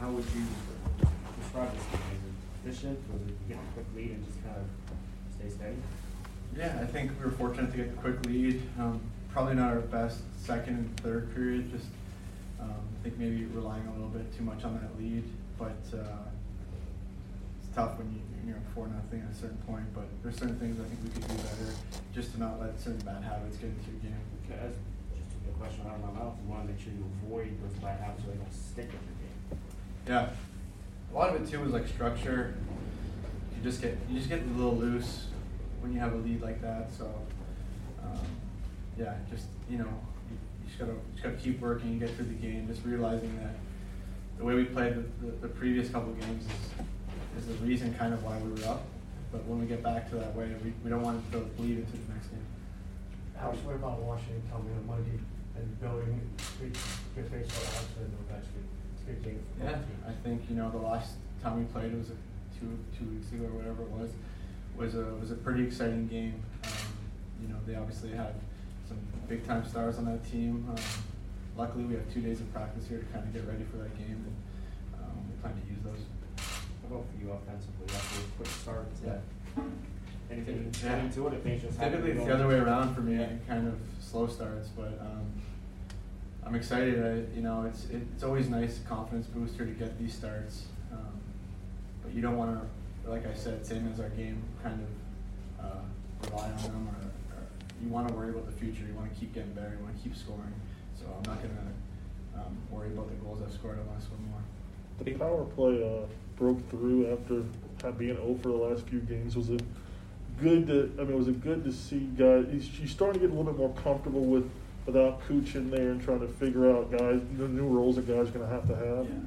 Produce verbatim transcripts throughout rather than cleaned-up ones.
how would you describe this game? Is it efficient? Was it get a quick lead and just kind of stay steady? Yeah, I think we were fortunate to get the quick lead. Um, probably not our best second and third period. Just um, I think maybe relying a little bit too much on that lead, but uh, it's tough when you, you're four nothing at a certain point. But there's certain things I think we could do better, just to not let certain bad habits get into your game. Okay, that's just a question out of my mouth. You want to make sure you avoid those bad habits so they don't stick in your game. Yeah, a lot of it too is like structure. You just get you just get a little loose when you have a lead like that. So um, yeah, just you know, you, you just gotta just gotta keep working and get through the game. Just realizing that the way we played the, the, the previous couple of games is is the reason kind of why we were up. But when we get back to that way, we, we don't want to bleed into the next game. Alex, what about Washington coming on Monday and building good good baseball outside of that good good game? Yeah, I think you know the last time we played it was a two two weeks ago or whatever it was. was a was a pretty exciting game. Um, you know, they obviously have some big time stars on that team. Um, luckily, we have two days of practice here to kind of get ready for that game, and um, we plan to use those. How about for you offensively after a quick start? Yeah. Anything Yeah. into it? If things just Typically, it's the other way around for me. Kind of slow starts, but um, I'm excited. I, you know, it's it's always nice confidence booster to get these starts, um, but you don't want to, like I said, same as our game, kind of uh, rely on them, or, or you want to worry about the future. You want to keep getting better. You want to keep scoring. So I'm not going to um, worry about the goals I've scored. I want to score more. The power play uh, broke through after being oh for the last few games. Was it good to? I mean, was it good to see guys? You're starting to get a little bit more comfortable with without Cooch in there and trying to figure out guys, the new roles that guys are going to have to have. Yeah.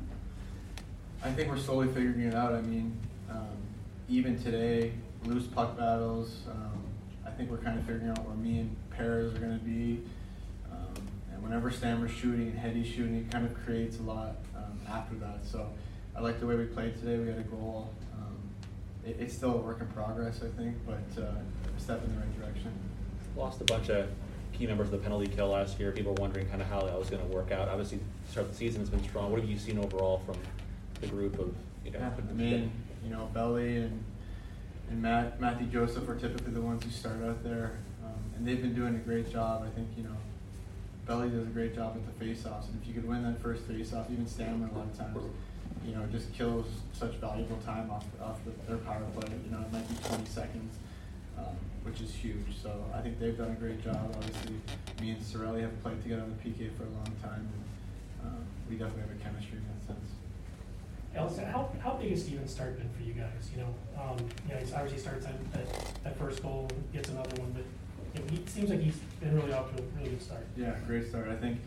I think we're slowly figuring it out. I mean, um, even today, loose puck battles. Um, I think we're kind of figuring out where me and Perez are going to be. Um, and whenever Stammer's shooting and Hetty's shooting, it kind of creates a lot um, after that. So I like the way we played today. We had a goal. Um, it, it's still a work in progress, I think, but uh, a step in the right direction. Lost a bunch of key members of the penalty kill last year. People were wondering kind of how that was going to work out. Obviously, the start of the season has been strong. What have you seen overall from the group of, you know? Yeah, I mean, you know, Belly and and Matt, Matthew Joseph are typically the ones who start out there, um, and they've been doing a great job. I think, you know, Belly does a great job at the face-offs, and if you could win that first face-off, even Stammer a lot of times, you know, just kills such valuable time off off the, their power play. You know, it might be twenty seconds. Um, which is huge. So I think they've done a great job. Obviously, me and Sorelli have played together on the P K for a long time, and um, we definitely have a chemistry in that sense. Allison, how, how big has Steven start been for you guys? You know, um, you know, he obviously starts that, that, that first goal, gets another one, but you know, he seems like he's been really off to a really good start. Yeah, great start. I think,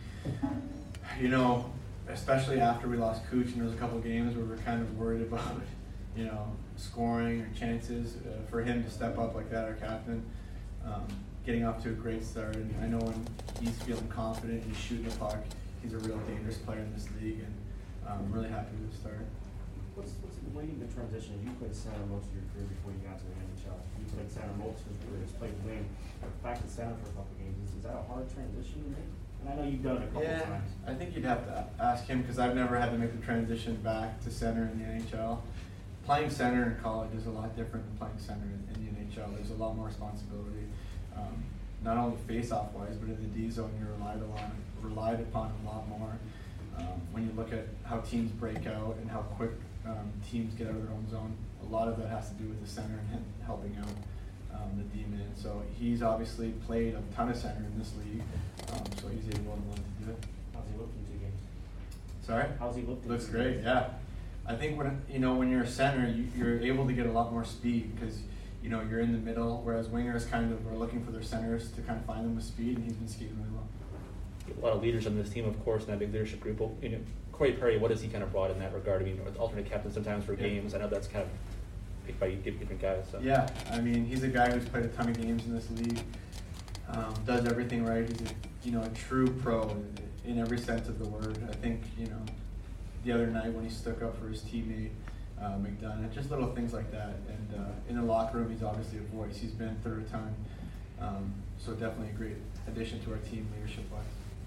you know, especially after we lost Cooch, and there was a couple of games where we were kind of worried about, you know, scoring or chances. Uh, for him to step up like that, our captain, um, getting off to a great start. And I know when he's feeling confident, he's shooting the puck, he's a real dangerous player in this league, and um, I'm really happy with the start. What's what's leading the transition? You played center most of your career before you got to the N H L. You played center most of your career, just played wing. Back to center for a couple games. Is, is that a hard transition to make? And I know you've done it a couple yeah, times. I think you'd have to ask him, because I've never had to make the transition back to center in the N H L. Playing center in college is a lot different than playing center in, in the N H L. There's a lot more responsibility, um, not only face-off wise, but in the D zone you're relied on, relied upon a lot more. Um, when you look at how teams break out and how quick um, teams get out of their own zone, a lot of that has to do with the center and him helping out um, the D-man. So he's obviously played a ton of center in this league, um, so he's able and willing to do it. How's he looked in two games? Sorry? How's he looked in Looks two great, games? yeah. I think when you know when you're a center, you, you're able to get a lot more speed because you know you're in the middle, whereas wingers kind of are looking for their centers to kind of find them with speed, and he's been skating really well. A lot of leaders on this team, of course, in that big leadership group. Well, you know, Corey Perry, what has he kind of brought in that regard? I mean, as alternate captain sometimes for Yeah. games. I know that's kind of picked by different guys. So. Yeah, I mean he's a guy who's played a ton of games in this league, um, does everything right. He's a, you know a true pro in, in every sense of the word. I think you know. The other night when he stuck up for his teammate, uh, McDonough, just little things like that. And uh, in the locker room, he's obviously a voice. He's been through a ton. Um, so definitely a great addition to our team leadership-wise.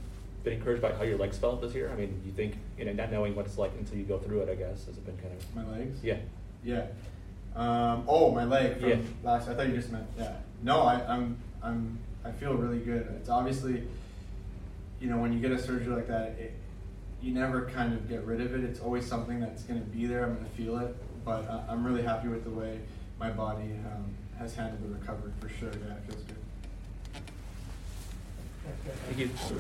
been encouraged by how your legs felt this year? I mean, you think, you know, not knowing what it's like until you go through it, I guess, has it been kind of? My legs? Yeah. Yeah. Um, oh, my leg from Yeah. last. I thought you just meant yeah. No, I, I'm I'm I feel really good. It's obviously, you know, when you get a surgery like that, it, you never kind of get rid of it. It's always something that's going to be there. I'm going to feel it, but uh, I'm really happy with the way my body um, has handled the recovery for sure. Yeah, it feels good. Okay. Thank you.